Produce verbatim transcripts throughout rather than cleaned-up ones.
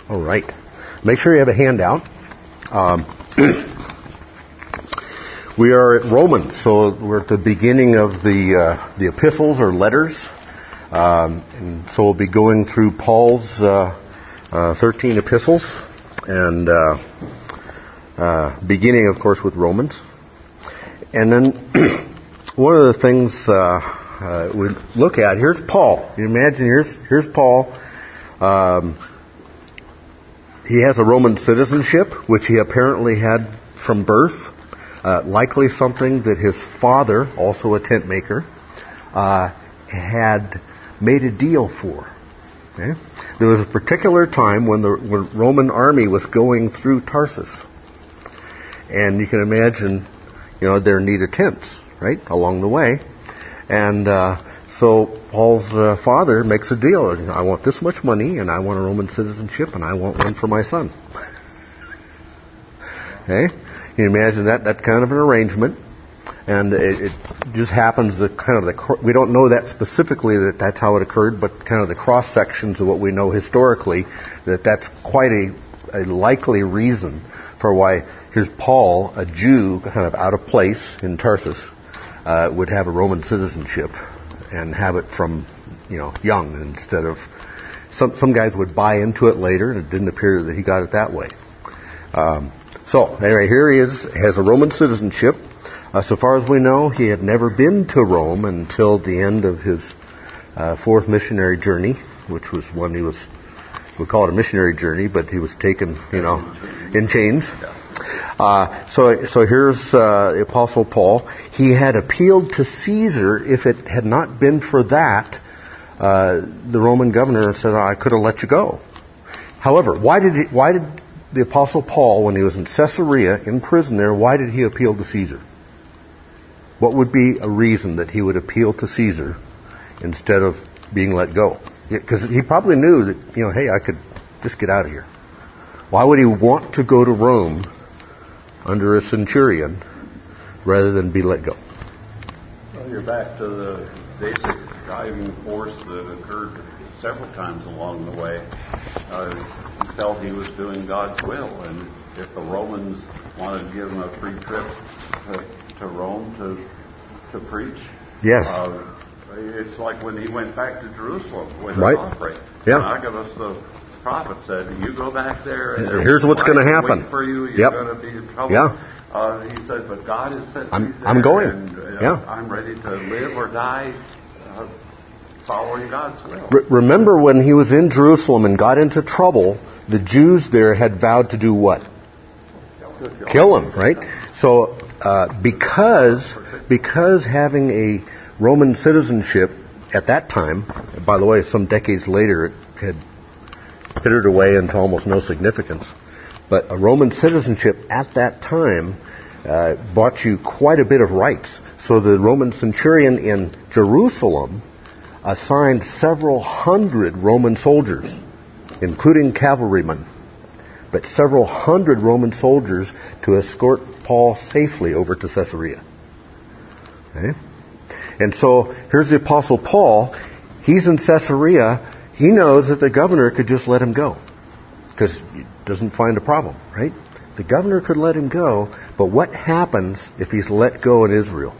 All right. Make sure you have a handout. Um, we are at Romans, so we're at the beginning of the uh, the epistles or letters. Um, and so we'll be going through Paul's uh, uh, thirteen epistles, and uh, uh, beginning, of course, with Romans. And then one of the things uh, uh, we look at, here's Paul. You imagine, here's here's Paul. Um, he has a Roman citizenship, which he apparently had from birth. Uh, likely something that his father, also a tent maker, uh, had made a deal for. Okay? There was a particular time when the when Roman army was going through Tarsus. And you can imagine, you know, there needed tents, right, along the way. And uh, so Paul's uh, father makes a deal. I want this much money, and I want a Roman citizenship, and I want one for my son. Okay? You can imagine that, that kind of an arrangement. And it, it just happens that kind of the, we don't know that specifically that that's how it occurred, but kind of the cross sections of what we know historically, that that's quite a, a likely reason for why here's Paul, a Jew, kind of out of place in Tarsus, uh, would have a Roman citizenship and have it from, you know, young instead of, some, some guys would buy into it later, and it didn't appear that he got it that way. Um, so, anyway, here he is, has a Roman citizenship. Uh, so far as we know, he had never been to Rome until the end of his uh, fourth missionary journey, which was one he was, we call it a missionary journey, but he was taken, you know, in chains. Uh, so, so here's uh, the Apostle Paul. He had appealed to Caesar. If it had not been for that, uh, the Roman governor said, "I could have let you go." However, why did he, why did the Apostle Paul, when he was in Caesarea, in prison there, why did he appeal to Caesar? What would be a reason that he would appeal to Caesar instead of being let go? Because he probably knew that, you know, hey, I could just get out of here. Why would he want to go to Rome under a centurion rather than be let go? Well, you're back to the basic driving force that occurred several times along the way. Uh, he felt he was doing God's will, and if the Romans wanted to give him a free trip to, to Rome to to preach, yes, uh, it's like when he went back to Jerusalem with right. an offering. Yeah, Agabus the prophet said, "You go back there, and here's what's going to happen for you. You're yep. going to be in trouble." Yeah. Uh, he said, "But God has sent I'm, me there, I'm going. And, uh, yeah, I'm ready to live or die." Uh, Following God's will. Re- remember when he was in Jerusalem and got into trouble, the Jews there had vowed to do what? Kill, Kill him, right? So uh, because because having a Roman citizenship at that time, by the way, some decades later it had pittered away into almost no significance, but a Roman citizenship at that time uh, bought you quite a bit of rights. So the Roman centurion in Jerusalem assigned several hundred Roman soldiers, including cavalrymen, but several hundred Roman soldiers to escort Paul safely over to Caesarea. Okay? And so here's the Apostle Paul. He's in Caesarea. He knows that the governor could just let him go because he doesn't find a problem, right? The governor could let him go, but what happens if he's let go in Israel?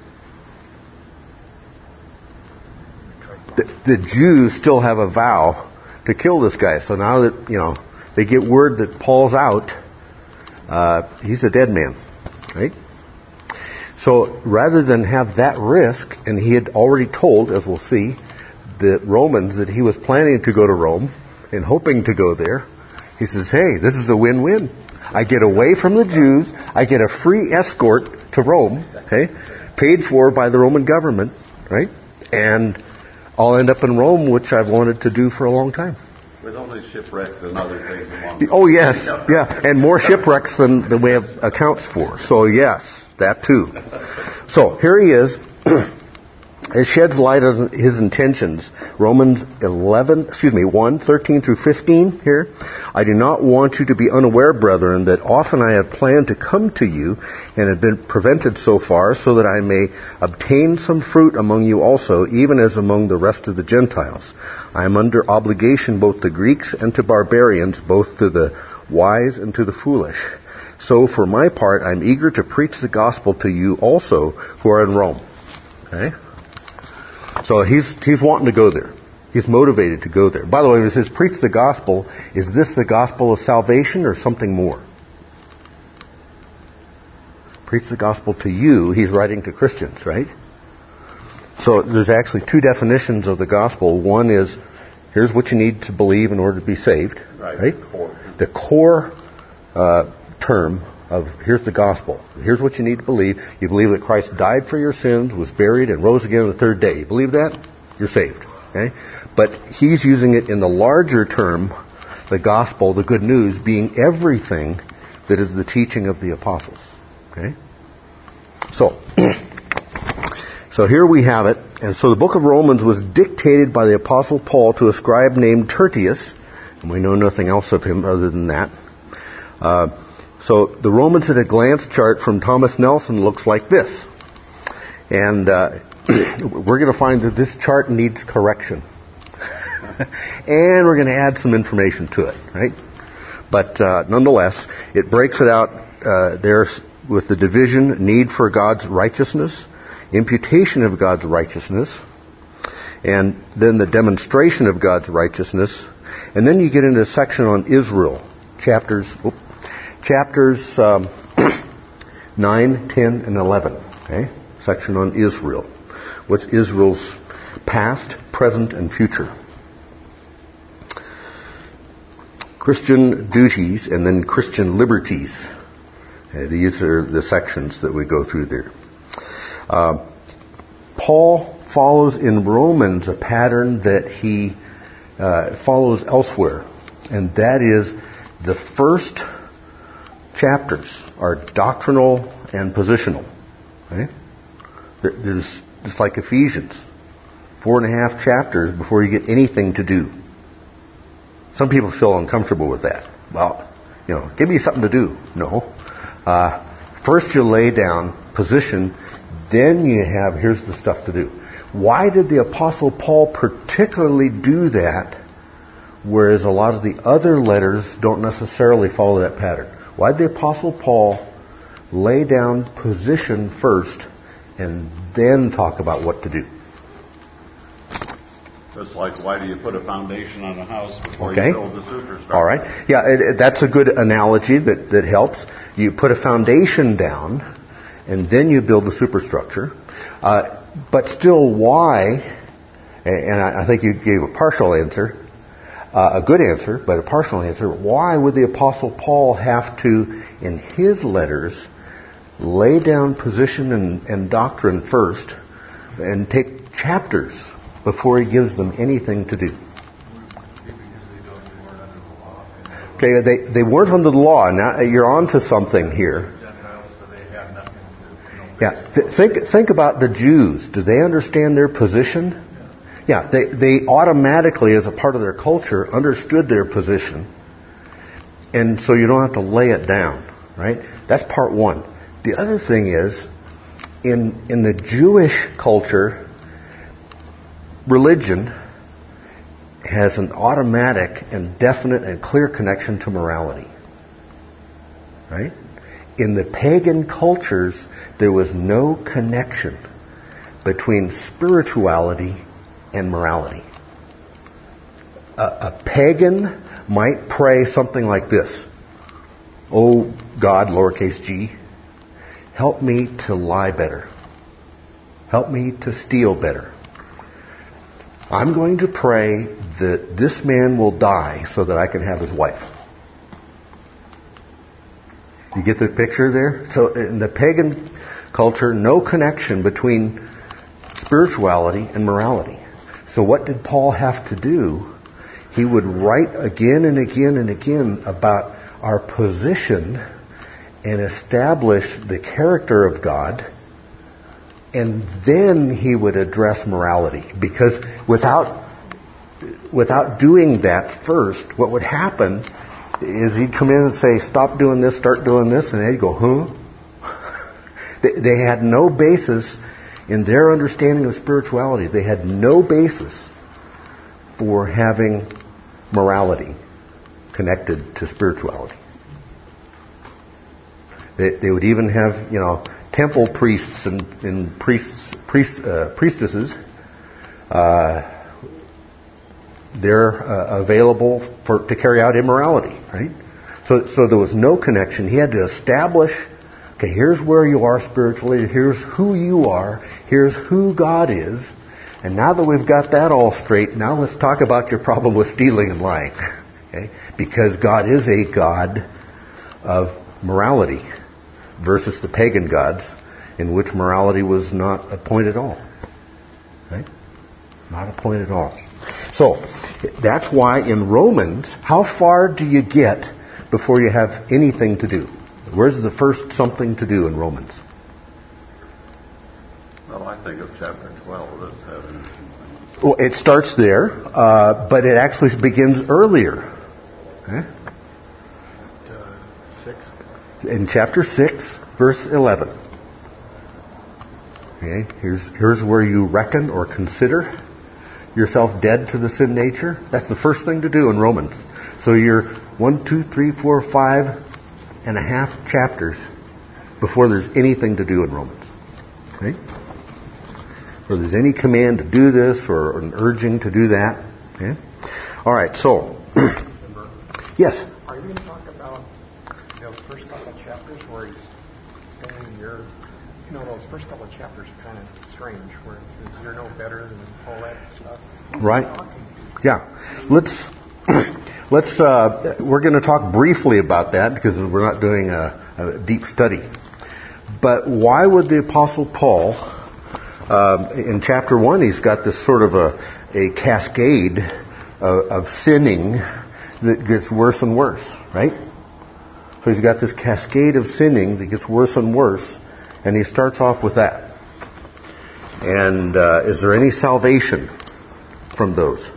The, the Jews still have a vow to kill this guy. So now that, you know, they get word that Paul's out, uh, he's a dead man, right? So rather than have that risk, and he had already told, as we'll see, the Romans that he was planning to go to Rome and hoping to go there, he says, hey, this is a win-win. I get away from the Jews, I get a free escort to Rome, okay, paid for by the Roman government, right? And I'll end up in Rome, which I've wanted to do for a long time. With only shipwrecks and other things along the way. Oh, yes. Yeah. And more shipwrecks than, than we have accounts for. So, yes, that too. So, here he is. It sheds light on his intentions. Romans eleven, excuse me, one, thirteen through fifteen here. I do not want you to be unaware, brethren, that often I have planned to come to you and have been prevented so far, so that I may obtain some fruit among you also, even as among the rest of the Gentiles. I am under obligation both to Greeks and to barbarians, both to the wise and to the foolish. So for my part, I'm eager to preach the gospel to you also who are in Rome. Okay? So he's he's wanting to go there. He's motivated to go there. By the way, when it says preach the gospel, is this the gospel of salvation or something more? Preach the gospel to you, he's writing to Christians, right? So there's actually two definitions of the gospel. One is, here's what you need to believe in order to be saved. Right. right? Core. The core uh, term of here's the gospel. Here's what you need to believe. You believe that Christ died for your sins, was buried, and rose again on the third day. You believe that? You're saved. Okay? But he's using it in the larger term, the gospel, the good news, being everything that is the teaching of the apostles. Okay? So, so here we have it. And so the book of Romans was dictated by the apostle Paul to a scribe named Tertius, and we know nothing else of him other than that. Uh, So the Romans at a glance chart from Thomas Nelson looks like this. And uh, we're going to find that this chart needs correction. And we're going to add some information to it, right? But uh, nonetheless, it breaks it out uh, there with the division, need for God's righteousness, imputation of God's righteousness, and then the demonstration of God's righteousness. And then you get into a section on Israel, chapters... Oops, Chapters um, nine, ten, and eleven. Okay? Section on Israel. What's Israel's past, present, and future? Christian duties and then Christian liberties. Okay, these are the sections that we go through there. Uh, Paul follows in Romans a pattern that he uh, follows elsewhere. And that is the first chapters are doctrinal and positional. Okay? There's just like Ephesians, four and a half chapters before you get anything to do. Some people feel uncomfortable with that. Well, you know, give me something to do. No. Uh, first you lay down position, then you have here's the stuff to do. Why did the Apostle Paul particularly do that, whereas a lot of the other letters don't necessarily follow that pattern? Why did the Apostle Paul lay down position first and then talk about what to do? Just like, why do you put a foundation on a house before okay. you build the superstructure? All right. Yeah, it, it, that's a good analogy that, that helps. You put a foundation down and then you build the superstructure. Uh, but still, why, and I, I think you gave a partial answer, Uh, a good answer, but a partial answer. Why would the Apostle Paul have to, in his letters, lay down position and, and doctrine first and take chapters before he gives them anything to do? Okay, they, they weren't under the law. Now you're on to something here. Yeah, th- think think about the Jews. Do they understand their position? Yeah, they, they automatically, as a part of their culture, understood their position. And so you don't have to lay it down, right? That's part one. The other thing is, in in the Jewish culture, religion has an automatic and definite and clear connection to morality. Right? In the pagan cultures, there was no connection between spirituality and morality. A, a pagan might pray something like this: "Oh God, lowercase g, help me to lie better. Help me to steal better. I'm going to pray that this man will die so that I can have his wife." You get the picture there? So in the pagan culture, no connection between spirituality and morality. So what did Paul have to do? He would write again and again and again about our position and establish the character of God and then he would address morality. Because without without doing that first, what would happen is he'd come in and say, stop doing this, start doing this, and they'd go, huh? they, they had no basis in their understanding of spirituality. They had no basis for having morality connected to spirituality. They, they would even have, you know, temple priests and, and priests, priests, uh, priestesses. Uh, they're uh, available for to carry out immorality, right? So, so there was no connection. He had to establish, okay, here's where you are spiritually. Here's who you are. Here's who God is. And now that we've got that all straight, now let's talk about your problem with stealing and lying. Okay? Because God is a God of morality versus the pagan gods in which morality was not a point at all. Right? Not a point at all. So, that's why in Romans, how far do you get before you have anything to do? Where's the first something to do in Romans? Well, I think of chapter twelve as having... Well, it starts there, uh, but it actually begins earlier. Okay? Uh, six. In chapter six, verse eleven. Okay, here's here's where you reckon or consider yourself dead to the sin nature. That's the first thing to do in Romans. So you're one, two, three, four, five and a half chapters before there's anything to do in Romans. Okay? Or there's any command to do this or an urging to do that. Okay? All right, so yes. Are you going to talk about those first couple of chapters where he's saying you're, you know, those first couple of chapters are kind of strange, where it says you're no better than all that stuff. Who's right. Yeah. Let's let's. Uh, we're going to talk briefly about that because we're not doing a, a deep study. But why would the Apostle Paul, uh, in chapter one, he's got this sort of a a cascade of, of sinning that gets worse and worse, right? So he's got this cascade of sinning that gets worse and worse, and he starts off with that. And uh, is there any salvation from those?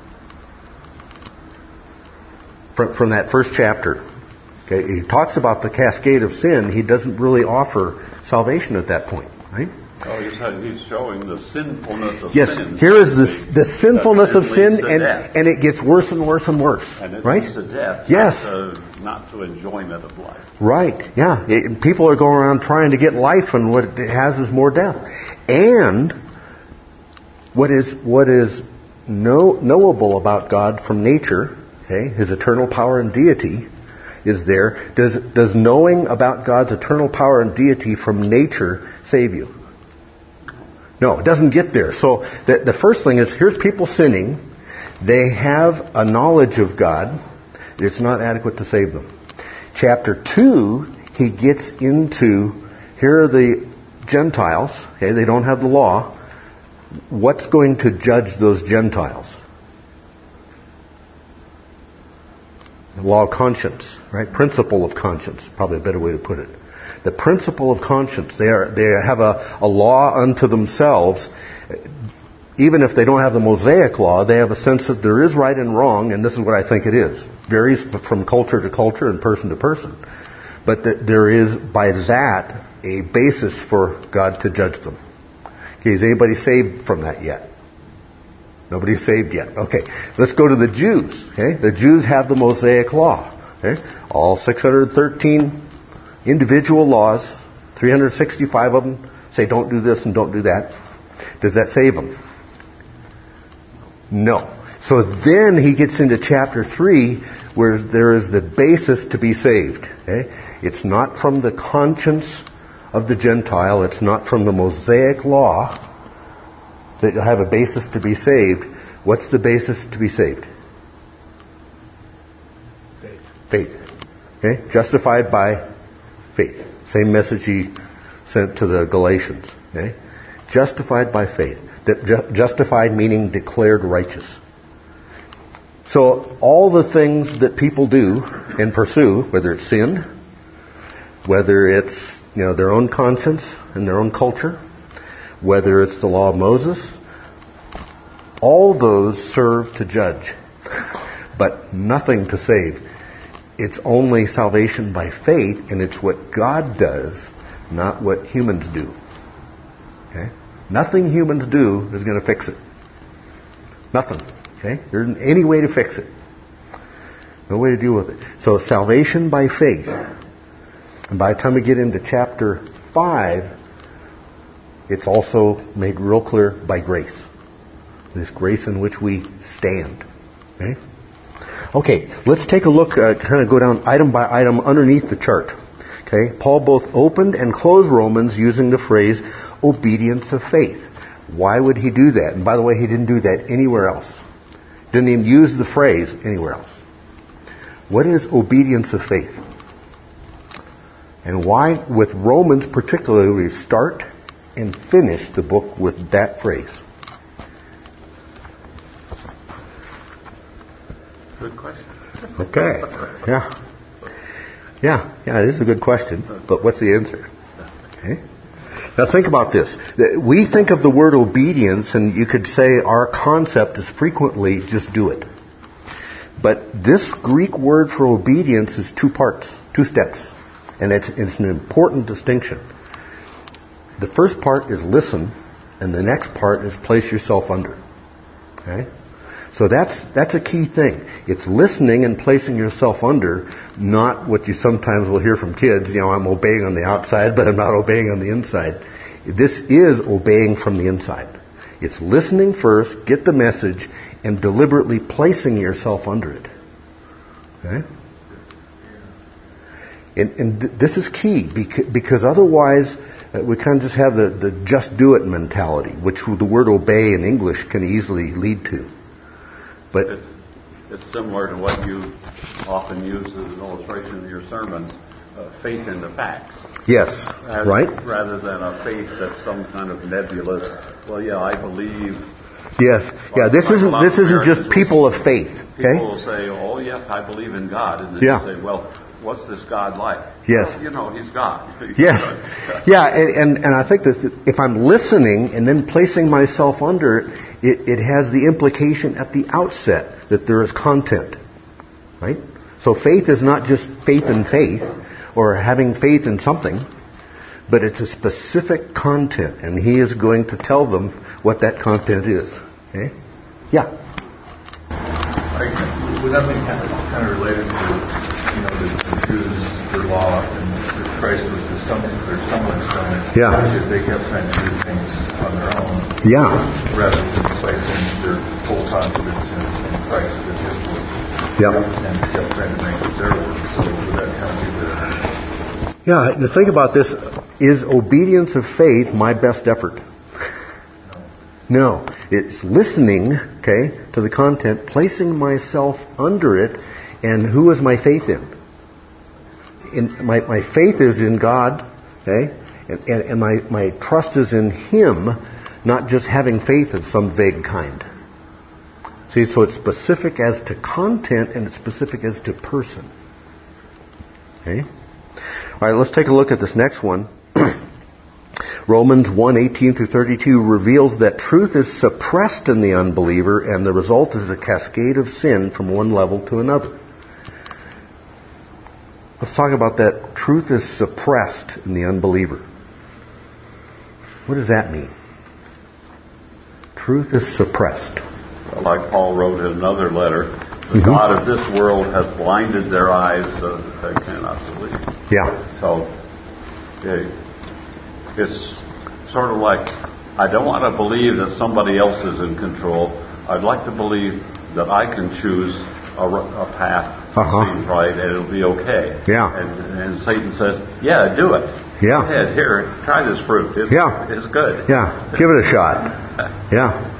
From, from that first chapter. Okay, he talks about the cascade of sin. He doesn't really offer salvation at that point, right? Oh, he's, he's showing the sinfulness of yes, sin. Yes, here is the, the sinfulness of sin, and, death. and it gets worse and worse and worse. And it right? leads to death, yes. not to, not to enjoyment of life. Right, yeah. It, people are going around trying to get life, and what it has is more death. And what is what is know, knowable about God from nature, okay, His eternal power and deity, is there. Does does knowing about God's eternal power and deity from nature save you? No, it doesn't get there. So the, the first thing is, here's people sinning. They have a knowledge of God. It's not adequate to save them. Chapter two, he gets into, here are the Gentiles. Okay, they don't have the law. What's going to judge those Gentiles? The law of conscience, right? Principle of conscience, probably a better way to put it. The principle of conscience. They are they have a, a law unto themselves. Even if they don't have the Mosaic law, they have a sense that there is right and wrong, and this is what I think it is. Varies from culture to culture and person to person. But that there is, by that, a basis for God to judge them. Okay, is anybody saved from that yet? Nobody's saved yet. Okay, let's go to the Jews. Okay, the Jews have the Mosaic law. Okay, all six hundred thirteen individual laws, three hundred sixty-five of them say don't do this and don't do that. Does that save them? No. So then he gets into chapter three, where there is the basis to be saved. Okay, it's not from the conscience of the Gentile. It's not from the Mosaic law that you'll have a basis to be saved. What's the basis to be saved? Faith. Faith. Okay? Justified by faith. Same message he sent to the Galatians. Okay? Justified by faith. Justified meaning declared righteous. So all the things that people do and pursue, whether it's sin, whether it's, you know, their own conscience and their own culture, whether it's the law of Moses, all those serve to judge, but nothing to save. It's only salvation by faith, and it's what God does, not what humans do. Okay? Nothing humans do is going to fix it. Nothing. Okay? There isn't any way to fix it. No way to deal with it. So salvation by faith. And by the time we get into chapter five, it's also made real clear by grace. This grace in which we stand. Okay? Okay, let's take a look, uh, kind of go down item by item underneath the chart. Okay, Paul both opened and closed Romans using the phrase obedience of faith. Why would he do that? And by the way, he didn't do that anywhere else. Didn't even use the phrase anywhere else. What is obedience of faith? And why, with Romans particularly, we start and finish the book with that phrase? Good question. Okay. Yeah. Yeah. Yeah, it is a good question. But what's the answer? Okay. Now think about this. We think of the word obedience, and you could say our concept is frequently just do it. But this Greek word for obedience is two parts, two steps. And it's, it's an important distinction. The first part is listen, and the next part is place yourself under. Okay? So that's that's a key thing. It's listening and placing yourself under, not what you sometimes will hear from kids, you know, I'm obeying on the outside, but I'm not obeying on the inside. This is obeying from the inside. It's listening first, get the message, and deliberately placing yourself under it. Okay? And, and th- this is key, because, because otherwise uh, we kind of just have the, the just do it mentality, which the word obey in English can easily lead to. But it's, it's similar to what you often use as an illustration in your sermons, uh, faith in the facts. Yes, as, right? Rather than a faith that's some kind of nebulous, well, yeah, I believe. Yes, yeah, this isn't this isn't just people of faith, okay? People will say, oh, yes, I believe in God. And then yeah. you say, well, what's this God like? Yes. Well, you know, he's God. Yes. Yeah, and, and, and I think that if I'm listening and then placing myself under it, it, it has the implication at the outset that there is content. Right? So faith is not just faith in faith or having faith in something, but it's a specific content, and he is going to tell them what that content is. Okay? Yeah. I, would that be kind of, kind of related to, you know, the, the Jews, their law, and Christ was the stumbling, their stumbling stone? Yeah. Because they kept trying to do things on their own. Yeah. Rather than placing their full confidence in, in Christ and His work. Yeah. And kept trying to make it their work. So would that kind of be the... Yeah, the thing about this, is obedience of faith my best effort? No. It's listening, okay, to the content, placing myself under it, and who is my faith in? in my, my faith is in God, okay, and, and, and my, my trust is in Him, not just having faith of some vague kind. See, so it's specific as to content and it's specific as to person. Okay? All right, let's take a look at this next one. Romans one eighteen through thirty-two reveals that truth is suppressed in the unbeliever, and the result is a cascade of sin from one level to another. Let's talk about that. Truth is suppressed in the unbeliever. What does that mean? Truth is suppressed. Like Paul wrote in another letter, the mm-hmm. God of this world hath blinded their eyes so that they cannot believe. Yeah. So it, it's sort of like, I don't want to believe that somebody else is in control. I'd like to believe that I can choose a, a path that uh-huh. seems right and it'll be okay. Yeah. And, and Satan says, yeah, do it. Yeah. Go ahead, here, try this fruit. It's, yeah. It's good. Yeah. Give it a shot. Yeah.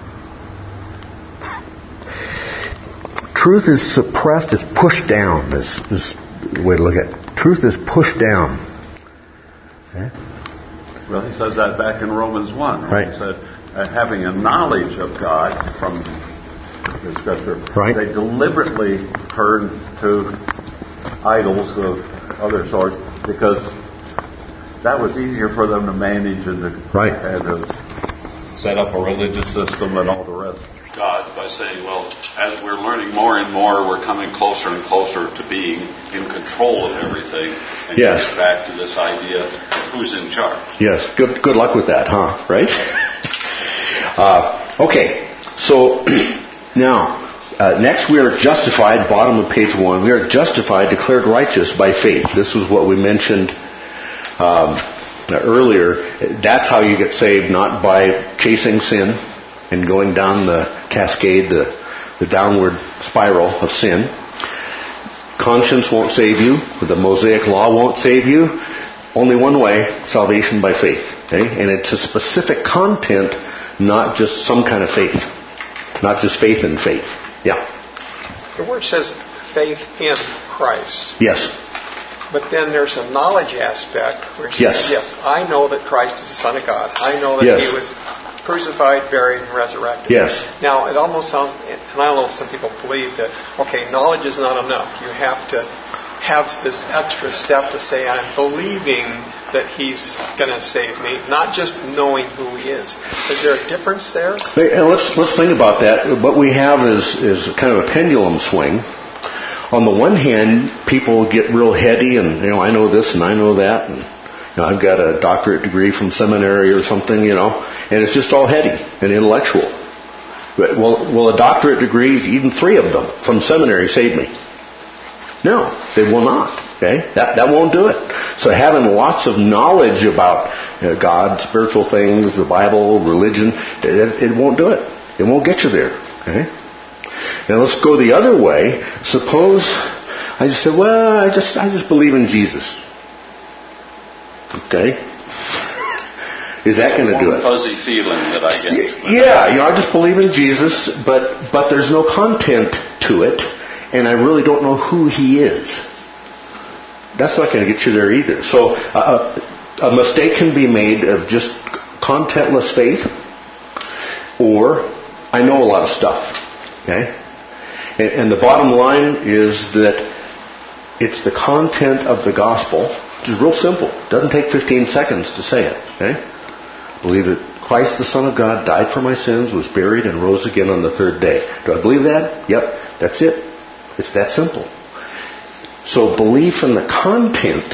Truth is suppressed, is pushed down. This is the way to look at it. Truth is pushed down. Okay? Well, he says that back in Romans one. Right. He said, uh, having a knowledge of God from the Scripture, right. They deliberately turn to idols of other sorts because that was easier for them to manage and to, right. and to set up a religious system and all the rest. God by saying, well, as we're learning more and more, we're coming closer and closer to being in control of everything. And yes. Get back to this idea of who's in charge. Yes. Good. Good luck with that, huh? Right? uh, okay. So now, uh, next we are justified. Bottom of page one. We are justified, declared righteous by faith. This was what we mentioned um, earlier. That's how you get saved, not by chasing sin and going down the cascade, the, the downward spiral of sin. Conscience won't save you. The Mosaic law won't save you. Only one way, salvation by faith. Okay? And it's a specific content, not just some kind of faith. Not just faith in faith. Yeah. The word says faith in Christ. Yes. But then there's a knowledge aspect where it yes. says, yes, I know that Christ is the Son of God. I know that yes. He was crucified, buried, and resurrected. Yes. Now, it almost sounds, and I don't know if some people believe that, okay, knowledge is not enough. You have to have this extra step to say, I'm believing that He's going to save me, not just knowing who He is. Is there a difference there? And let's let's think about that. What we have is is kind of a pendulum swing. On the one hand, people get real heady, and you know, I know this and I know that, and you know, I've got a doctorate degree from seminary or something, you know, and it's just all heady and intellectual. But will will a doctorate degree, even three of them from seminary, save me? No, they will not. Okay, that that won't do it. So having lots of knowledge about you know, God, spiritual things, the Bible, religion, it, it won't do it. It won't get you there. Okay. Now let's go the other way. Suppose I just said, well, I just I just believe in Jesus. Okay. Is that going to do it? Fuzzy feeling that I get. Yeah, you know, I just believe in Jesus, but but there's no content to it, and I really don't know who He is. That's not going to get you there either. So uh, a mistake can be made of just contentless faith, or I know a lot of stuff. Okay, and, and the bottom line is that it's the content of the gospel, which is real simple. It doesn't take fifteen seconds to say it. Okay, believe that Christ, the Son of God, died for my sins, was buried, and rose again on the third day. Do I believe that? Yep, that's it. It's that simple. So belief in the content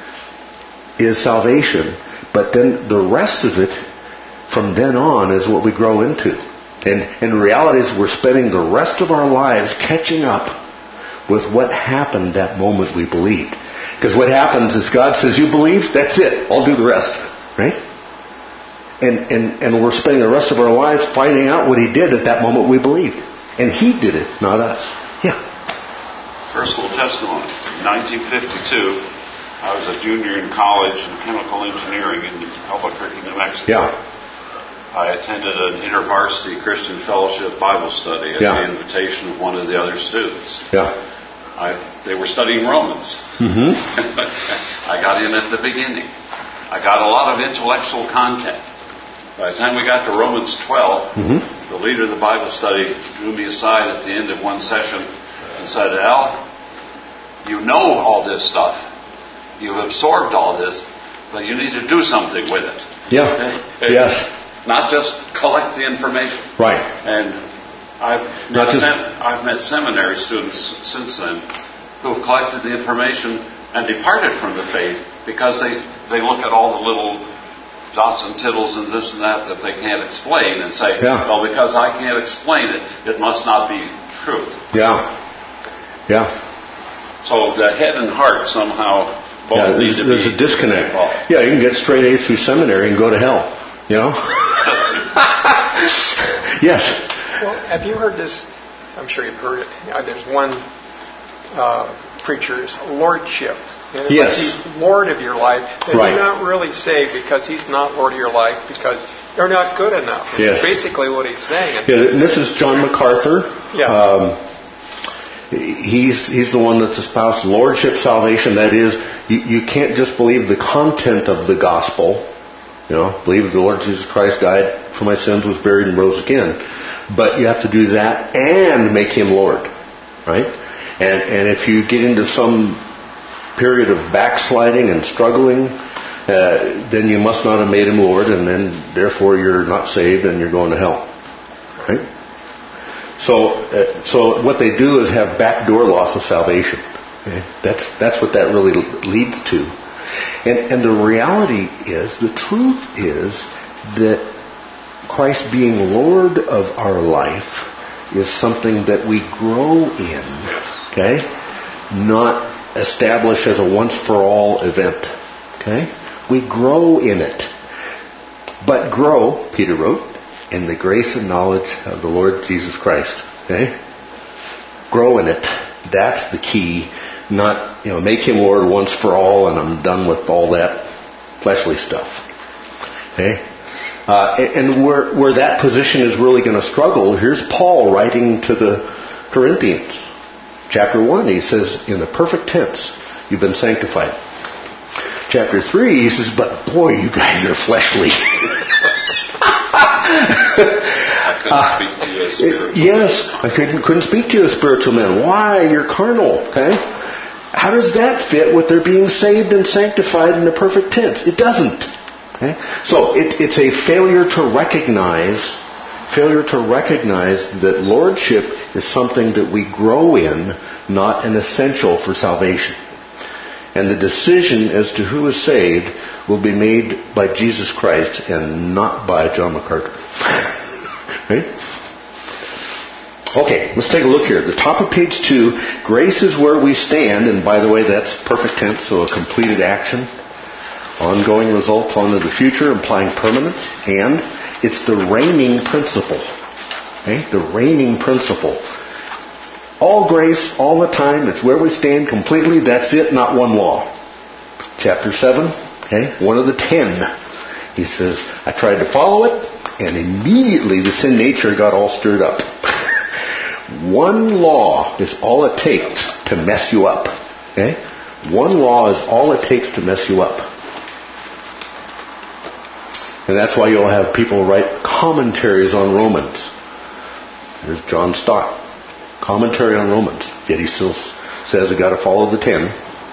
is salvation, but then the rest of it from then on is what we grow into. And, and the reality is we're spending the rest of our lives catching up with what happened that moment we believed. Because what happens is God says, you believe? That's it. I'll do the rest. Right? And, and, and we're spending the rest of our lives finding out what He did at that moment we believed. And He did it, not us. Yeah. Personal testimony. In nineteen fifty-two, I was a junior in college in chemical engineering in Albuquerque, New Mexico. Yeah. I attended an InterVarsity Christian Fellowship Bible study at yeah. the invitation of one of the other students. Yeah. I, they were studying Romans. Mm-hmm. I got in at the beginning. I got a lot of intellectual content. By the time we got to Romans twelve, mm-hmm. the leader of the Bible study drew me aside at the end of one session and said, Al, you know all this stuff. You've absorbed all this, but you need to do something with it. Yeah. Okay? Yes. Not just collect the information. Right. And I've met, just... sem- I've met seminary students since then who have collected the information and departed from the faith because they, they look at all the little dots and tittles and this and that that they can't explain and say, yeah. well, because I can't explain it, it must not be truth. Yeah. Yeah. So the head and heart somehow both yeah, need to there's be a disconnect. involved. Yeah, you can get straight A's through seminary and go to hell. You know? Yes. Well, have you heard this? I'm sure you've heard it. Uh, there's one uh, preacher's lordship. And yes. He's Lord of your life. And right. You're not really saved because He's not Lord of your life because you're not good enough. It's yes. basically what he's saying. Yeah, and this is John MacArthur. Yeah. Um, He's he's the one that's espoused lordship salvation. That is, you, you can't just believe the content of the gospel. You know, believe that the Lord Jesus Christ died for my sins, was buried, and rose again. But you have to do that and make Him Lord, right? And and if you get into some period of backsliding and struggling, uh, then you must not have made him Lord, and then therefore you're not saved and you're going to hell. Right? So, uh, so what they do is have backdoor loss of salvation. Okay? That's that's what that really leads to. And and the reality is, the truth is that Christ being Lord of our life is something that we grow in. Okay, not established as a once for all event. Okay, we grow in it, but grow, Peter wrote, in the grace and knowledge of the Lord Jesus Christ. Okay? Grow in it. That's the key. Not, you know, make him Lord once for all and I'm done with all that fleshly stuff. Okay? Uh, and where, where that position is really going to struggle, here's Paul writing to the Corinthians. Chapter one, he says, in the perfect tense, you've been sanctified. Chapter three, he says, but boy, you guys are fleshly. I couldn't speak to you as spiritual. Yes, I couldn't, couldn't speak to you as spiritual men. Why? You're carnal. Okay? How does that fit with their being saved and sanctified in the perfect tense? It doesn't. Okay? So it, it's a failure to recognize, failure to recognize that lordship is something that we grow in, not an essential for salvation. And the decision as to who is saved will be made by Jesus Christ and not by John MacArthur. Right? Okay, let's take a look here. At the top of page two, grace is where we stand. And by the way, that's perfect tense, so a completed action. Ongoing results on to the future, implying permanence. And it's the reigning principle. Okay? The reigning principle. All grace, all the time, it's where we stand completely. That's it, not one law. Chapter seven, okay, one of the ten. He says, I tried to follow it, and immediately the sin nature got all stirred up. One law is all it takes to mess you up. Okay? One law is all it takes to mess you up. And that's why you'll have people write commentaries on Romans. There's John Stott. Commentary on Romans. Yet he still says you got to follow the ten.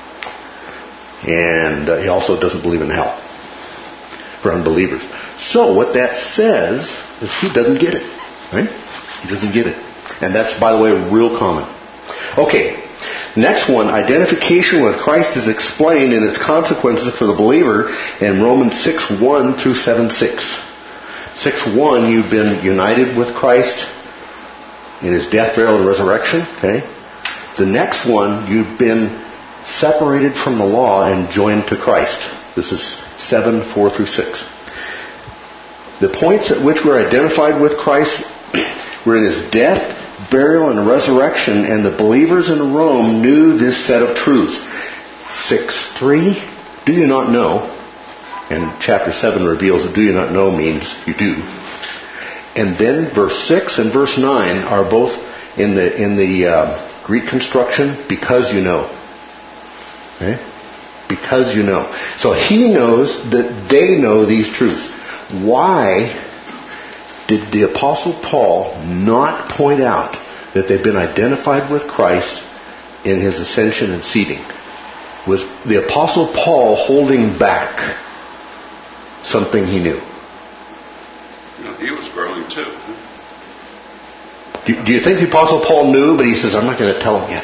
And uh, he also doesn't believe in hell for unbelievers. So what that says is he doesn't get it. Right? He doesn't get it. And that's, by the way, real common. Okay. Next one, identification with Christ is explained in its consequences for the believer in Romans six one through seven six. six one, you've been united with Christ in his death, burial, and resurrection. Okay. The next one, you've been separated from the law and joined to Christ. This is seven four through six. The points at which we're identified with Christ were in his death, burial, and resurrection, and the believers in Rome knew this set of truths. six three, do you not know? And chapter seven reveals that do you not know means you do. And then verse six and verse nine are both in the in the uh, Greek construction, because you know. Okay? Because you know. So he knows that they know these truths. Why did the Apostle Paul not point out that they've been identified with Christ in his ascension and seating? Was the Apostle Paul holding back something he knew? No, he was growing too. Do, do you think the Apostle Paul knew, but he says, I'm not going to tell him yet?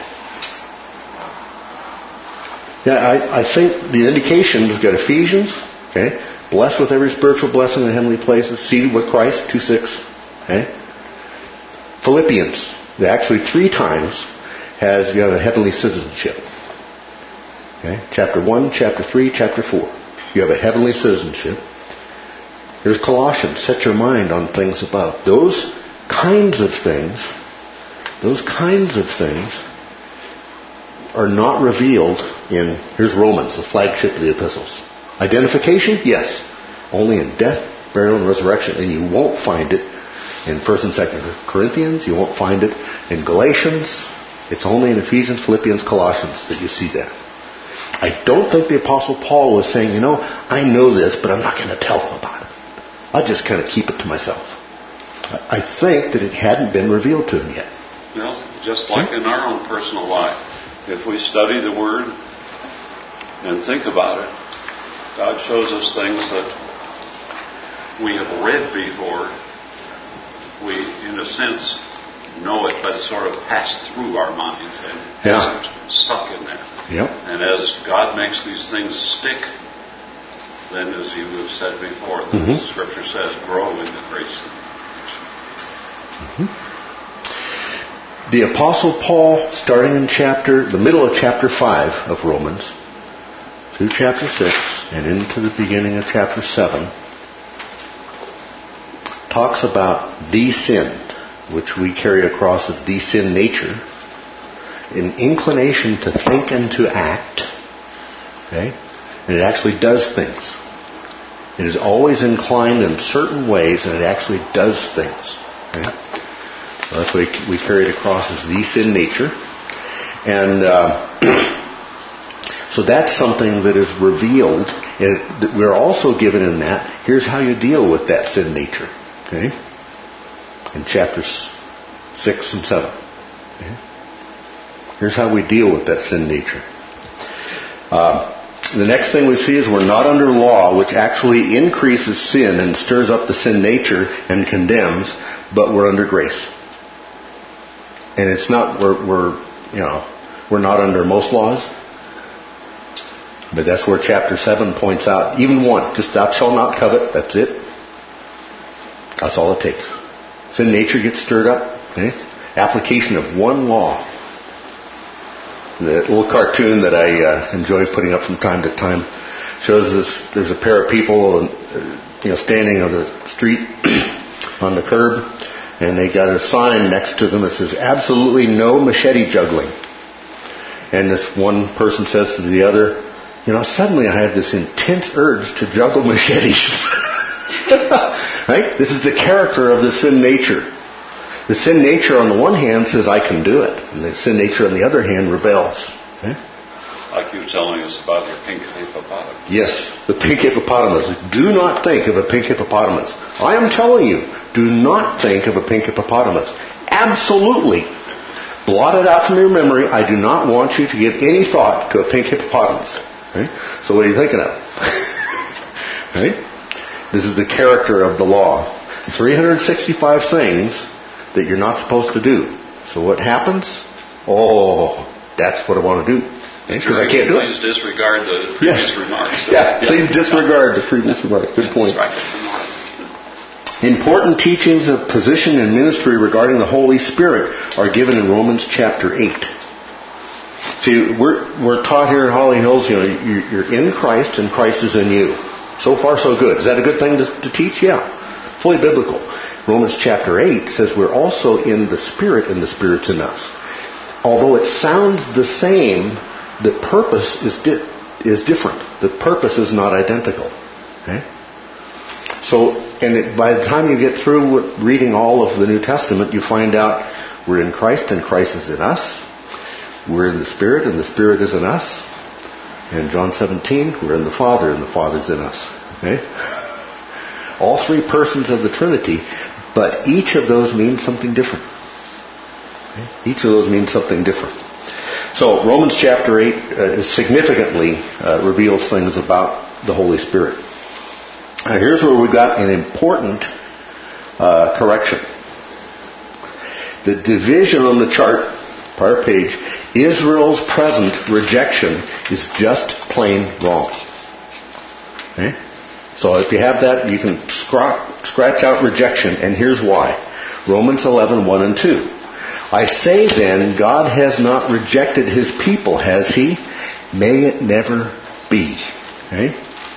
Yeah, I, I think the indications, we've got Ephesians, okay, blessed with every spiritual blessing in the heavenly places, seated with Christ, two six, okay. Philippians, that actually three times has, you have a heavenly citizenship. Okay, chapter one, chapter three, chapter four. You have a heavenly citizenship. There's Colossians, set your mind on things above. Those kinds of things, those kinds of things are not revealed in, here's Romans, the flagship of the epistles. Identification? Yes. Only in death, burial, and resurrection. And you won't find it in First and Second Corinthians. You won't find it in Galatians. It's only in Ephesians, Philippians, Colossians that you see that. I don't think the Apostle Paul was saying, you know, I know this, but I'm not going to tell them about it. I'll just kind of keep it to myself. I think that it hadn't been revealed to him yet. You know, just like in our own personal life, if we study the Word and think about it, God shows us things that we have read before. We, in a sense, know it, but it's sort of passed through our minds and Yeah. hasn't stuck in there. Yep. And as God makes these things stick, then, as you have said before, the Mhm. Scripture says, grow in the grace of The Apostle Paul, starting in chapter, the middle of chapter five of Romans, through chapter six, and into the beginning of chapter seven, talks about the sin, which we carry across as the sin nature, an inclination to think and to act, okay? And it actually does things. It is always inclined in certain ways, and it actually does things. Okay? So that's what we carry it across as the sin nature. And uh, so that's something that is revealed. And we're also given in that, here's how you deal with that sin nature. Okay? In chapters six and seven. Okay? Here's how we deal with that sin nature. Uh, the next thing we see is we're not under law, which actually increases sin and stirs up the sin nature and condemns, but we're under grace. And it's not, we're, we're, you know, we're not under most laws. But that's where chapter seven points out, even one, just thou shalt not covet, that's it. That's all it takes. Sin nature gets stirred up. Okay? Application of one law. The little cartoon that I uh, enjoy putting up from time to time shows this. There's a pair of people, you know, standing on the street on the curb, and they got a sign next to them that says, "Absolutely no machete juggling." And this one person says to the other, "You know, suddenly I have this intense urge to juggle machetes." Right? This is the character of the sin nature. The sin nature on the one hand says, I can do it. And the sin nature on the other hand rebels. Okay? Like you were telling us about your pink hippopotamus. Yes, the pink hippopotamus. Do not think of a pink hippopotamus. I am telling you, do not think of a pink hippopotamus. Absolutely. Blot it out from your memory. I do not want you to give any thought to a pink hippopotamus. Okay? So what are you thinking of? Right? This is the character of the law. three hundred sixty-five things that you're not supposed to do. So what happens? Oh, that's what I want to do. Because I can't do it. Please disregard the previous Yes. remarks. Yeah, please disregard the previous remarks. Good point. Right. Important teachings of position and ministry regarding the Holy Spirit are given in Romans chapter eight. See, we're we're taught here at Holly Hills, you know, you're, you're in Christ and Christ is in you. So far, so good. Is that a good thing to, to teach? Yeah. Fully biblical. Romans chapter eight says we're also in the Spirit and the Spirit's in us. Although it sounds the same, the purpose is di- is different. The purpose is not identical. Okay? So, and it, by the time you get through with reading all of the New Testament, you find out we're in Christ and Christ is in us. We're in the Spirit and the Spirit is in us. In John seventeen, we're in the Father and the Father's in us. Okay? All three persons of the Trinity, but each of those means something different. Okay? Each of those means something different. So Romans chapter eight uh, significantly uh, reveals things about the Holy Spirit. Now here's where we've got an important uh, correction. The division on the chart, prior page, Israel's present rejection is just plain wrong. Okay? So if you have that, you can scratch, scratch out rejection, and here's why. Romans eleven, one and two. I say then, God has not rejected His people, has He? May it never be. Okay?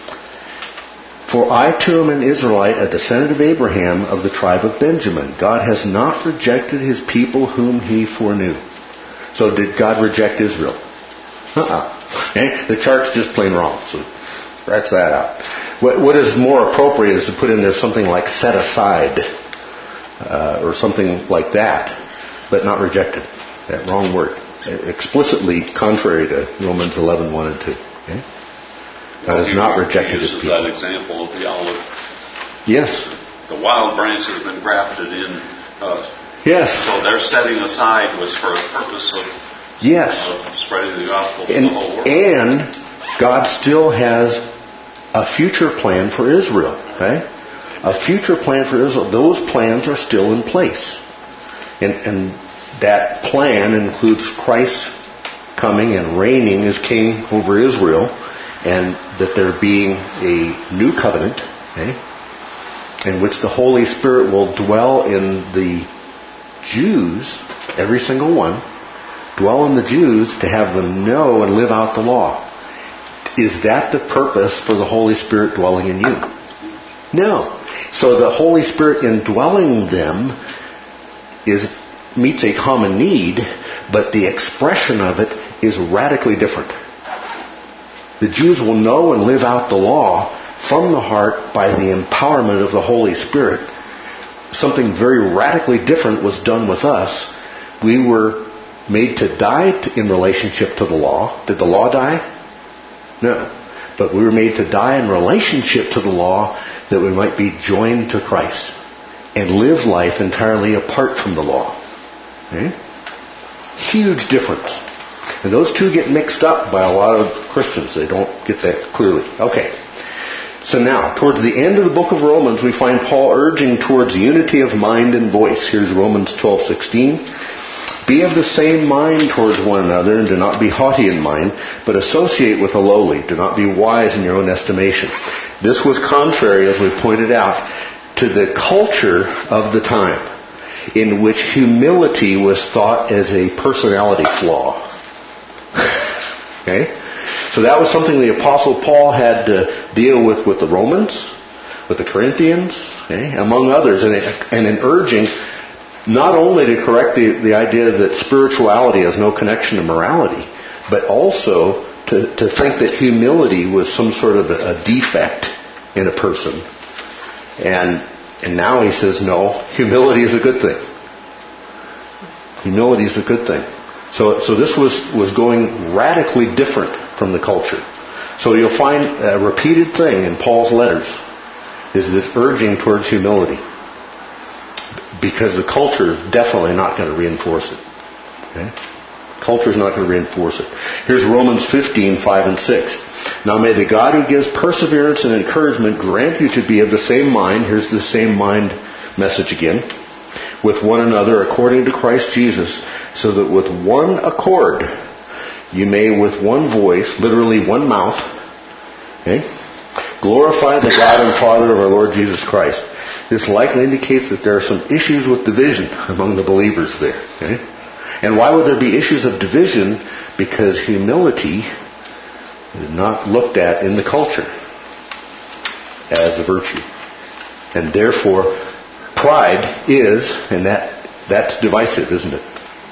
For I too am an Israelite, a descendant of Abraham of the tribe of Benjamin. God has not rejected His people whom He foreknew. So did God reject Israel? Uh-uh. Okay? The chart's just plain wrong. So scratch that out. What, what is more appropriate is to put in there something like set aside uh, or something like that, but not rejected. That wrong word. Explicitly contrary to Romans eleven, one and two. Okay? God has not rejected His people. That example of the olive. Yes. The wild branch has been grafted in. Uh, yes. So their setting aside was for a purpose of, yes. of spreading the gospel to and, the whole world. And God still has a future plan for Israel. Okay? A future plan for Israel. Those plans are still in place. And, and that plan includes Christ coming and reigning as king over Israel, and that there being a new covenant, okay, in which the Holy Spirit will dwell in the Jews, every single one, dwell in the Jews to have them know and live out the law. Is that the purpose for the Holy Spirit dwelling in you? No. So the Holy Spirit indwelling them is meets a common need, but the expression of it is radically different. The Jews will know and live out the law from the heart by the empowerment of the Holy Spirit. Something very radically different was done with us. We were made to die in relationship to the law. Did the law die? No. But we were made to die in relationship to the law that we might be joined to Christ and live life entirely apart from the law. Okay? Huge difference. And those two get mixed up by a lot of Christians. They don't get that clearly. Okay. So now, towards the end of the book of Romans, we find Paul urging towards unity of mind and voice. Here's Romans twelve sixteen. Be of the same mind towards one another, and do not be haughty in mind, but associate with the lowly. Do not be wise in your own estimation. This was contrary, as we pointed out, to the culture of the time, in which humility was thought as a personality flaw. Okay? So that was something the Apostle Paul had to deal with with the Romans, with the Corinthians, okay, among others, and, and in urging not only to correct the, the idea that spirituality has no connection to morality, but also to, to think that humility was some sort of a, a defect in a person. And and now he says, no, humility is a good thing. Humility is a good thing. So so this was, was going radically different from the culture. So you'll find a repeated thing in Paul's letters is this urging towards humility. Because the culture is definitely not going to reinforce it. Okay? Culture is not going to reinforce it. Here's Romans fifteen, five and six. Now may the God who gives perseverance and encouragement grant you to be of the same mind. Here's the same mind message again. With one another according to Christ Jesus, so that with one accord you may with one voice, literally one mouth, okay, glorify the God and Father of our Lord Jesus Christ. This likely indicates that there are some issues with division among the believers there. Okay? And why would there be issues of division? Because humility is not looked at in the culture as a virtue. And therefore, pride is, and that that's divisive, isn't it?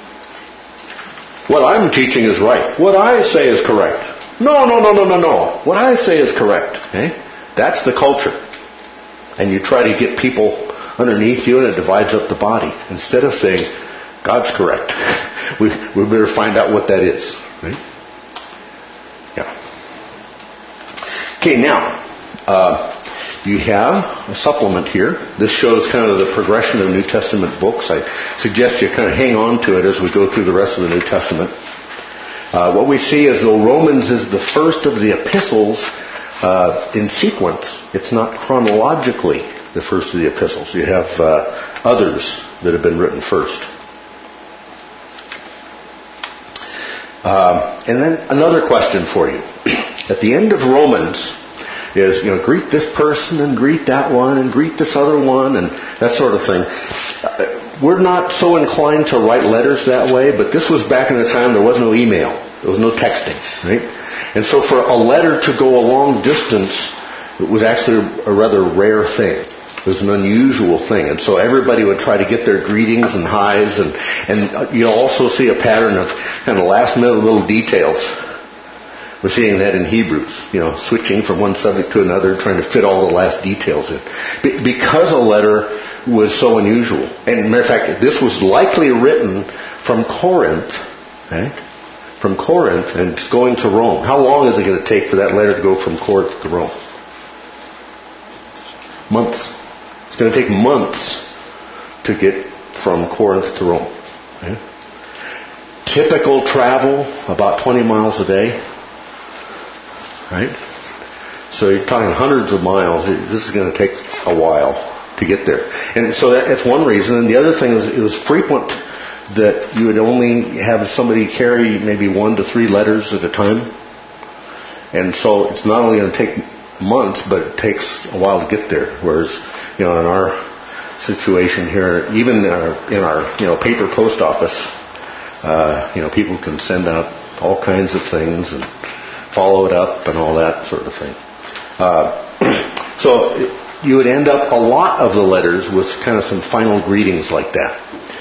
What I'm teaching is right. What I say is correct. No, no, no, no, no, no. What I say is correct. Okay? That's the culture. And you try to get people underneath you, and it divides up the body. Instead of saying, God's correct, we we better find out what that is. Right? Yeah. Okay, now, uh, you have a supplement here. This shows kind of the progression of New Testament books. I suggest you kind of hang on to it as we go through the rest of the New Testament. Uh, what we see is though Romans is the first of the epistles Uh, in sequence. It's not chronologically the first of the epistles. You have uh, others that have been written first. Uh, and then another question for you. At the end of Romans is, you know, greet this person and greet that one and greet this other one and that sort of thing. Uh, we're not so inclined to write letters that way, but this was back in the time there was no email. There was no texting, right? And so for a letter to go a long distance, it was actually a rather rare thing. It was an unusual thing. And so everybody would try to get their greetings and highs. And, and you'll also see a pattern of kind of last minute little details. We're seeing that in Hebrews, you know, switching from one subject to another, trying to fit all the last details in. Be- because a letter was so unusual. And matter of fact, this was likely written from Corinth, okay? From Corinth and it's going to Rome. How long is it going to take for that letter to go from Corinth to Rome? Months. It's going to take months to get from Corinth to Rome. Okay? Typical travel, about twenty miles a day. Right? So you're talking hundreds of miles. This is going to take a while to get there. And so that, that's one reason. And the other thing is it was frequent that you would only have somebody carry maybe one to three letters at a time. And so it's not only going to take months, but it takes a while to get there. Whereas, you know, in our situation here, even in our, in our you know, paper post office, uh, you know, people can send out all kinds of things and follow it up and all that sort of thing. Uh, so you would end up a lot of the letters with kind of some final greetings like that.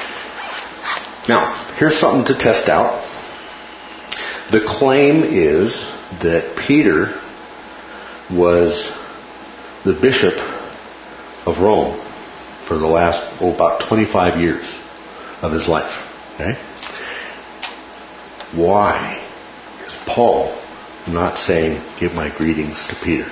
Now, here's something to test out. The claim is that Peter was the bishop of Rome for the last, oh, about twenty-five years of his life. Okay? Why is Paul not saying, give my greetings to Peter?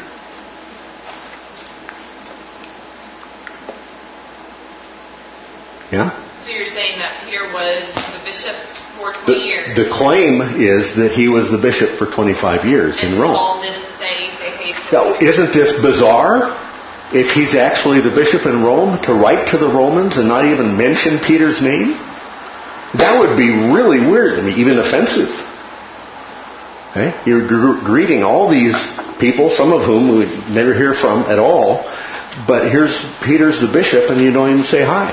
Yeah? So you're saying that Peter was the bishop for twenty The, years? the claim is that he was the bishop for twenty-five years and in Rome. Paul didn't say they hate him. Now, isn't this bizarre? If he's actually the bishop in Rome, to write to the Romans and not even mention Peter's name? That would be really weird. I mean, even offensive. Okay? You're gr- greeting all these people, some of whom we would never hear from at all, but here's Peter's the bishop and you don't even say hi.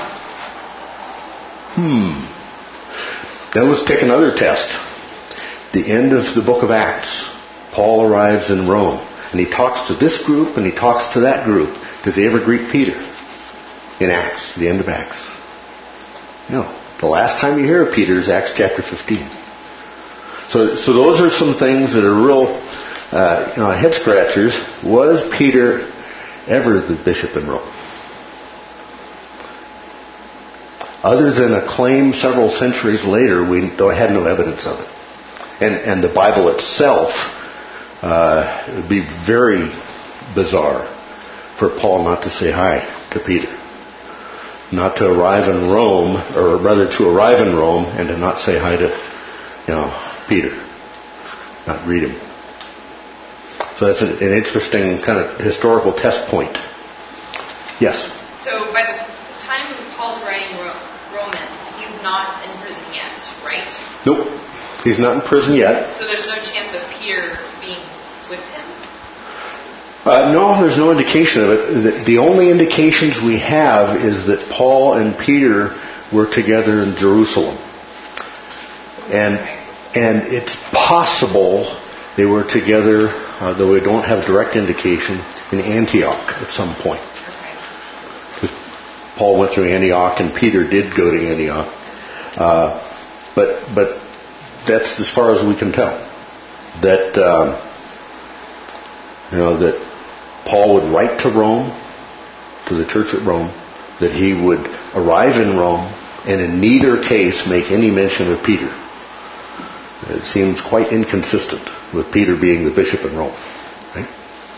Hmm. Then let's take another test. The end of the book of Acts. Paul arrives in Rome and he talks to this group and he talks to that group. Does he ever greet Peter? In Acts, the end of Acts. No. The last time you hear of Peter is Acts chapter fifteen. So, so those are some things that are real uh, you know, head scratchers. Was Peter ever the bishop in Rome? Other than a claim several centuries later, we don't, had no evidence of it. And, and the Bible itself, uh, it would be very bizarre for Paul not to say hi to Peter. Not to arrive in Rome, or rather to arrive in Rome and to not say hi to, you know, Peter. Not greet him. So that's an, an interesting kind of historical test point. Yes? So by the time Paul's writing Ro- Romans, he's not in prison yet, right? Nope. He's not in prison yet. So there's no chance of Peter being with him? Uh, no, there's no indication of it. The, the only indications we have is that Paul and Peter were together in Jerusalem. And and it's possible they were together, uh, though we don't have direct indication, in Antioch at some point. Because Paul went through Antioch and Peter did go to Antioch. Uh, but but that's as far as we can tell. That um, you know that Paul would write to Rome, to the church at Rome, that he would arrive in Rome, and in neither case make any mention of Peter. It seems quite inconsistent with Peter being the bishop in Rome. Right?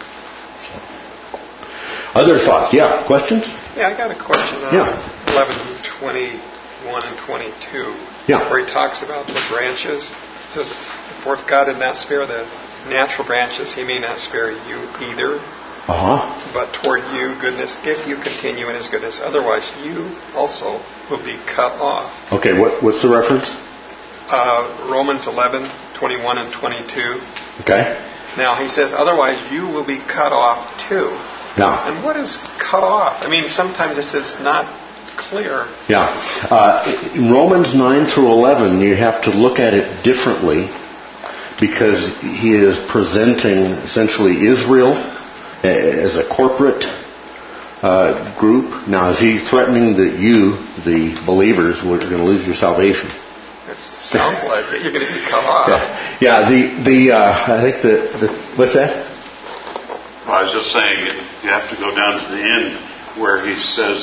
So. Other thoughts? Yeah, questions? Yeah, I got a question on yeah. eleven twenty-one and twenty-two, yeah. where he talks about the branches. It says, the fourth God did not spare the natural branches, he may not spare you either. Uh-huh. But toward you, goodness, if you continue in his goodness, otherwise you also will be cut off. Okay, what, what's the reference? Uh, Romans eleven, twenty-one and twenty-two. Okay. Now he says, otherwise you will be cut off too. Yeah. And what is cut off? I mean, sometimes this is not clear. Yeah. Uh, in Romans nine through eleven, you have to look at it differently because he is presenting essentially Israel as a corporate uh, group. Now, is he threatening that you, the believers, are going to lose your salvation? It sounds like it. You're going to be cut off. Yeah, yeah the, the uh, I think the, the... What's that? Well, I was just saying, you have to go down to the end where he says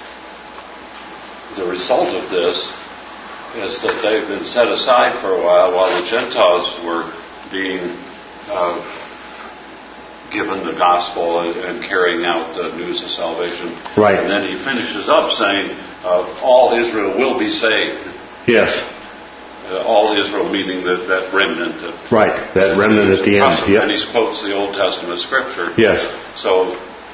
the result of this is that they've been set aside for a while while the Gentiles were being uh, given the gospel and, and carrying out the news of salvation. Right. And then he finishes up saying, uh, all Israel will be saved. Yes. uh, all Israel, meaning that, that remnant. Of, right, that remnant at the end. Yep. And he quotes the Old Testament scripture. Yes. So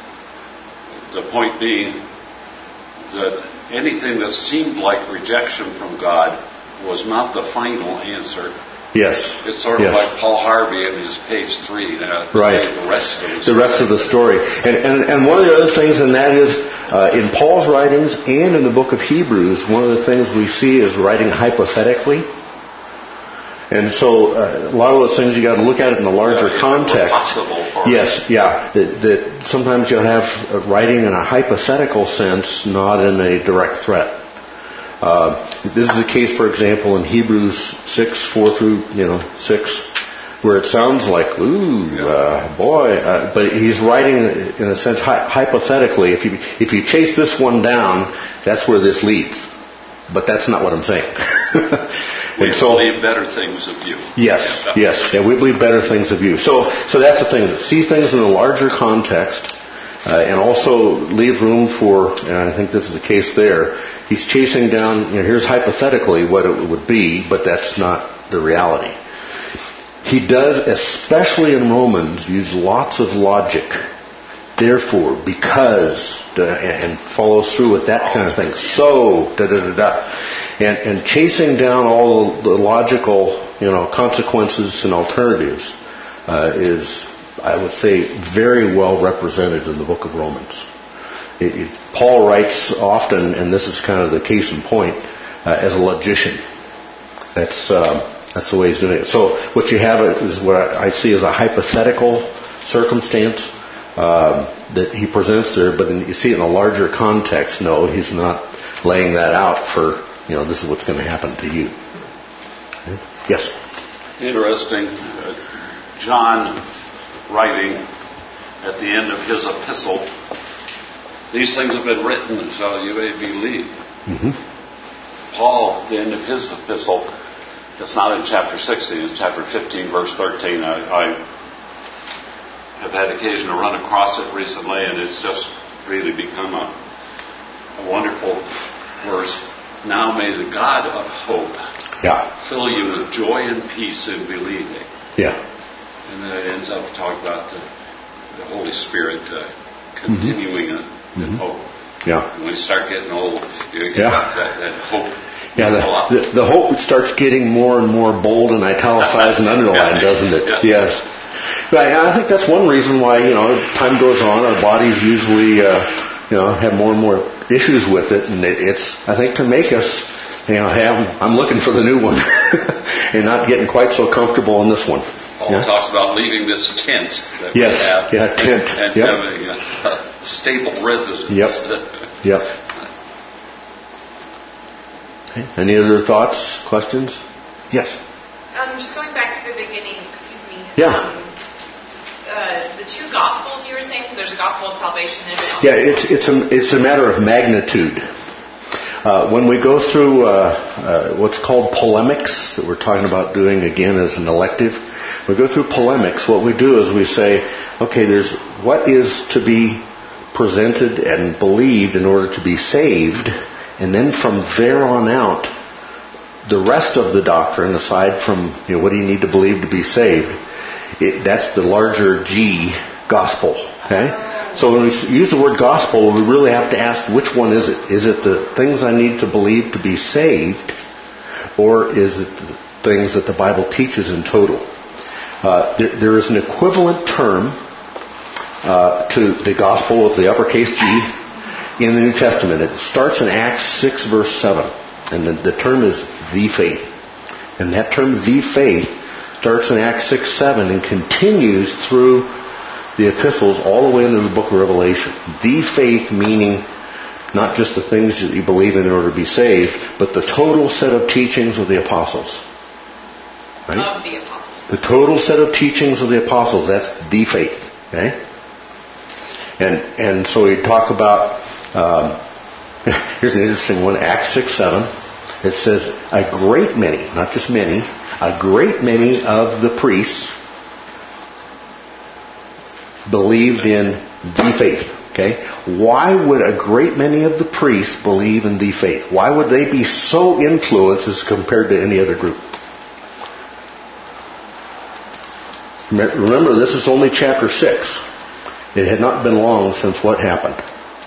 the point being that anything that seemed like rejection from God was not the final answer. Yes. It's sort of yes. like Paul Harvey in his page three. Uh, right. The rest of the story. The rest of the story. And, and, and one of the other things, and that is uh, in Paul's writings and in the book of Hebrews, one of the things we see is writing hypothetically. And so uh, a lot of those things you got to look at it in the larger yeah, context. Yes, yeah. That, that sometimes you'll have writing in a hypothetical sense, not in a direct threat. Uh, this is the case, for example, in Hebrews six, four through, you know, six, where it sounds like, ooh, uh, boy, uh, but he's writing in a sense hy- hypothetically. If you if you chase this one down, that's where this leads. But that's not what I'm saying. We so, believe better things of you. Yes, yes, yeah, we believe better things of you. So, so that's the thing. See things in a larger context. Uh, and also leave room for, and I think this is the case there, he's chasing down, you know, here's hypothetically what it would be, but that's not the reality. He does, especially in Romans, use lots of logic. Therefore, because, and follows through with that kind of thing. So, da da da da. And, and chasing down all the logical, you know, consequences and alternatives uh, is, I would say, very well represented in the book of Romans. It, it, Paul writes often, and this is kind of the case in point, uh, as a logician. That's uh, that's the way he's doing it. So what you have is what I see as a hypothetical circumstance um, that he presents there, but then you see it in a larger context. No, he's not laying that out for, you know, this is what's going to happen to you. Okay? Yes? Interesting. Uh, John, writing at the end of his epistle, these things have been written so you may believe. Mm-hmm. Paul, at the end of his epistle, it's not in chapter sixteen, it's chapter fifteen, verse thirteen. I, I have had occasion to run across it recently, and it's just really become a, a wonderful verse. Now may the God of hope yeah. fill you with joy and peace in believing. Yeah. And then it ends up talking about the, the Holy Spirit uh, continuing mm-hmm. in, in hope. Yeah. And when you start getting old, you get yeah. that, that hope. Yeah, the, the, the hope starts getting more and more bold and italicized and underlined, doesn't it? Yeah. Yes. But I think that's one reason why, you know, time goes on, our bodies usually, uh, you know, have more and more issues with it, and it, it's, I think, to make us, you know, have, I'm looking for the new one, and not getting quite so comfortable in this one. Paul yeah? talks about leaving this tent that yes. we have yeah, tent. and, and yep. having a, a stable residence. Yep. Yep. Okay. Any other thoughts, questions? Yes. Um, just going back to the beginning, excuse me. Yeah. Um, uh, the two gospels you were saying, so there's a gospel of salvation and an yeah, it's it's a it's a matter of magnitude. Uh, when we go through uh, uh, what's called polemics, that we're talking about doing again as an elective, we go through polemics. What we do is we say, okay, there's what is to be presented and believed in order to be saved, and then from there on out, the rest of the doctrine, aside from, you know, what do you need to believe to be saved, it, that's the larger G, gospel. Okay. So when we use the word gospel, we really have to ask, which one is it? Is it the things I need to believe to be saved, or is it the things that the Bible teaches in total? Uh, there, there is an equivalent term uh, to the gospel of the uppercase G in the New Testament. It starts in Acts six, verse seven, and the, the term is the faith. And that term, the faith, starts in Acts six, seven and continues through the epistles all the way into the book of Revelation. The faith meaning not just the things that you believe in in order to be saved, but the total set of teachings of the apostles. Right? Of the apostles. The total set of teachings of the apostles. That's the faith. Okay? And and so we talk about, um, here's an interesting one, Acts six, seven. It says, a great many, not just many, a great many of the priests believed in the faith. Okay? Why would a great many of the priests believe in the faith? Why would they be so influenced as compared to any other group? Remember, this is only chapter six. It had not been long since what happened?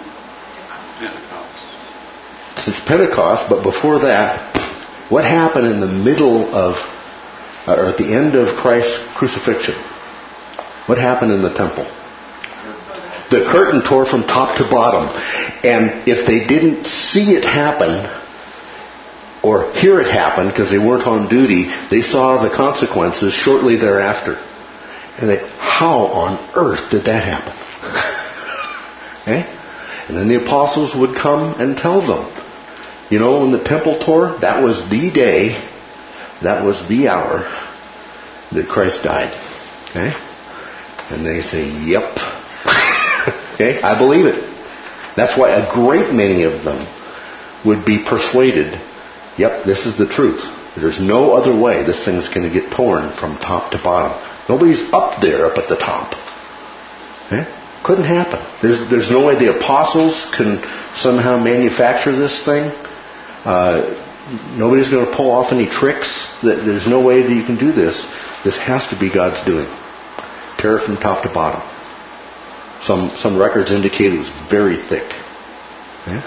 Pentecost. Since Pentecost, but before that, what happened in the middle of, or at the end of Christ's crucifixion? What happened in the temple? The curtain tore from top to bottom. And if they didn't see it happen, or hear it happen because they weren't on duty, they saw the consequences shortly thereafter. And they, how on earth did that happen? Okay? And then the apostles would come and tell them, you know, when the temple tore, that was the day, that was the hour that Christ died. Okay? And they say, yep. Okay? I believe it. That's why a great many of them would be persuaded, yep, this is the truth. There's no other way this thing's going to get torn from top to bottom. Nobody's up there, up at the top. Okay? Couldn't happen. There's, there's no way the apostles can somehow manufacture this thing. Uh, nobody's going to pull off any tricks. There's no way that you can do this. This has to be God's doing. Tear it from top to bottom. Some some records indicate it was very thick. Okay?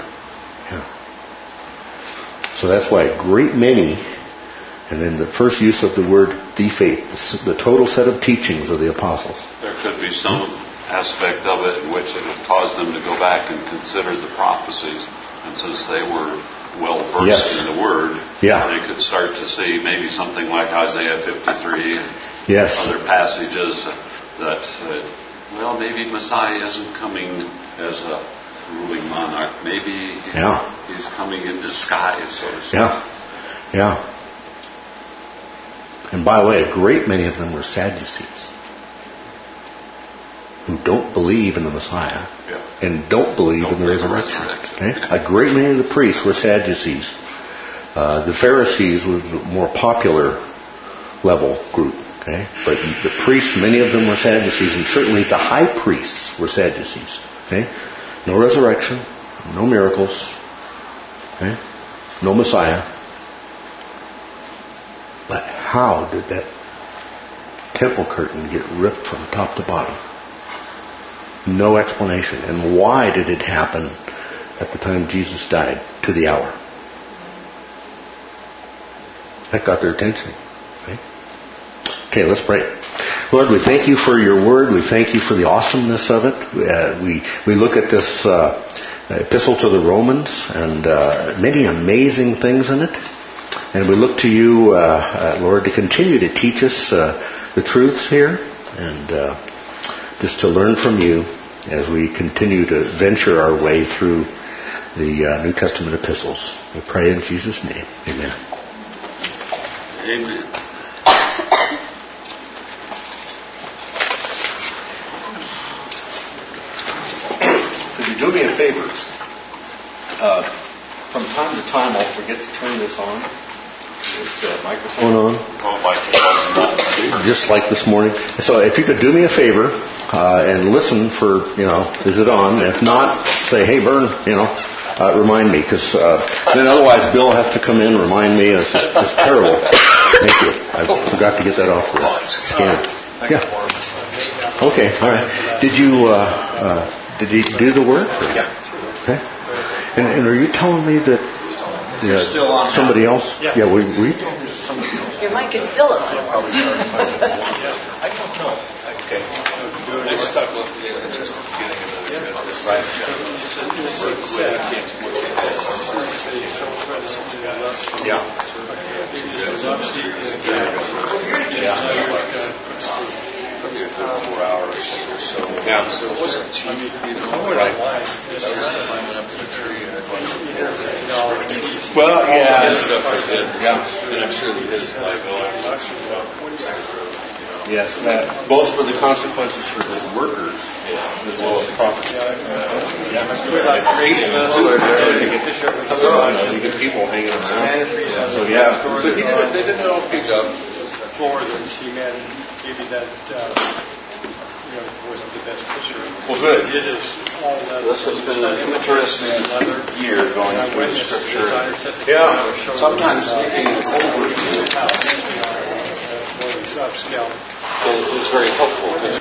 Yeah. So that's why a great many, and then the first use of the word the faith, the total set of teachings of the apostles. There could be some aspect of it in which it would cause them to go back and consider the prophecies, and since they were well versed yes. in the Word, yeah. they could start to see maybe something like Isaiah fifty-three and yes. other passages that said, well, maybe Messiah isn't coming as a ruling monarch. Maybe yeah. he's coming in disguise, so to speak. Yeah, yeah. And by the way, a great many of them were Sadducees, who don't believe in the Messiah yeah. and don't believe don't in the resurrection. resurrection. Okay? Yeah. A great many of the priests were Sadducees. Uh, the Pharisees was a more popular level group. Okay? But the priests, many of them were Sadducees, and certainly the high priests were Sadducees. Okay? No resurrection, no miracles, okay? No Messiah. But how did that temple curtain get ripped from top to bottom? No explanation. And why did it happen at the time Jesus died, to the hour? That got their attention. Okay? Okay, let's pray. Lord, we thank you for your word. We thank you for the awesomeness of it. Uh, we we look at this uh, epistle to the Romans and uh, many amazing things in it. And we look to you, uh, uh, Lord, to continue to teach us uh, the truths here and uh, just to learn from you as we continue to venture our way through the uh, New Testament epistles. We pray in Jesus' name. Amen. Amen. Could you do me a favor? Uh, from time to time, I'll forget to turn this on. This uh, microphone on. Oh, Just like this morning. So if you could do me a favor uh, and listen for, you know, is it on? If not, say, hey, Vern, you know, uh, remind me. Because uh, then otherwise Bill has to come in and remind me. It's just it's terrible. Thank you. I forgot to get that off the scan. Yeah. Okay, all right. Did you, uh, uh, did you do the work? Or? Yeah. Okay. And, and are you telling me that yeah, still on somebody now. else? Yeah. Yeah, we, we Your mic is still on. I don't know. Okay. I just thought both of you guys interested in getting into this vice chapter. Yeah. Probably a good four hours or so. Yeah. So it wasn't cheap. You know, right. That was climbing up the tree and well, yeah, his stuff I did. Yeah, and I'm sure that his liability. yes, that, both for the consequences for his workers Yeah. as well as property. Yeah. Like crazy. You get people hanging around. So yeah, But he did a, they did an okay job. For them, he man gave you that uh, wasn't the best picture. Well, good. It is all leather. This has been an interesting year going through the Scripture. Yeah. Sometimes thinking over Upscale. is very helpful.